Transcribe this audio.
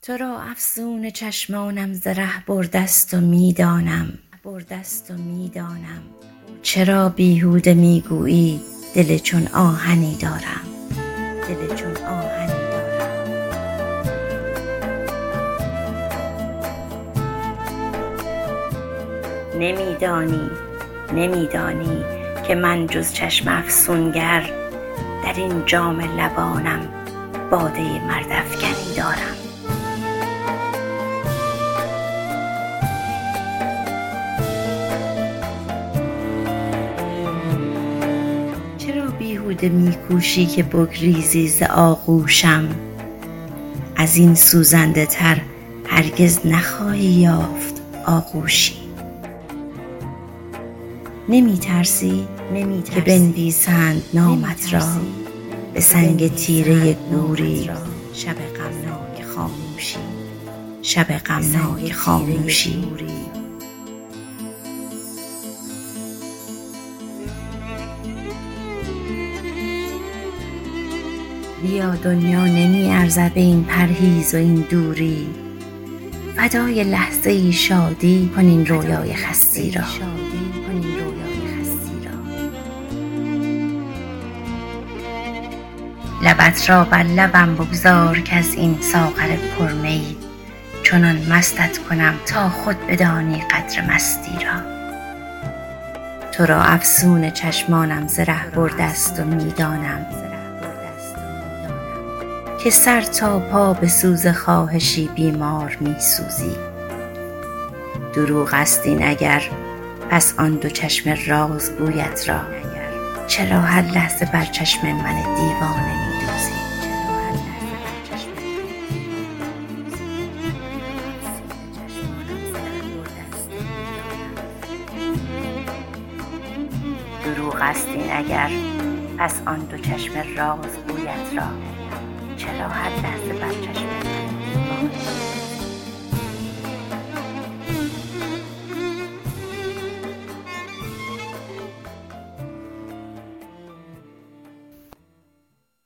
تو را افسون چشمانم ز ره بردست و میدانم چرا بیهوده میگویی دل چون آهنی دارم نمیدانی که من جز چشم افسونگر در این جام لبانم باده مرد افکنی دارم. چرا بیهوده میکوشی که بگریزی ز آغوشم؟ از این سوزنده تر هرگز نخواهی یافت آغوشی. نمیترسی که بنویسند نامت را به سنگ تیره گوری شب غمناک خاموشی. بیا دنیا نمی ارزد به این پرهیز و این دوری، فدای لحظه ای شادی کن این رویای خستی را. لبت را بر لبم بگذار که از این ساغر پرمی چنان مستت کنم تا خود بدانی قدر مستی را. تو را افسون چشمانم ز ره بردست و میدانم که سر تا پا به سوز خواهشی بیمار میسوزی. دروغ است این اگر پس آن دو چشم رازگویت را چرا هر لحظه بر چشم من دیوانه میدوزی؟ دروغ است این اگر پس آن دو چشم رازگویت را چرا هر لحظه بر چشم من دیوانه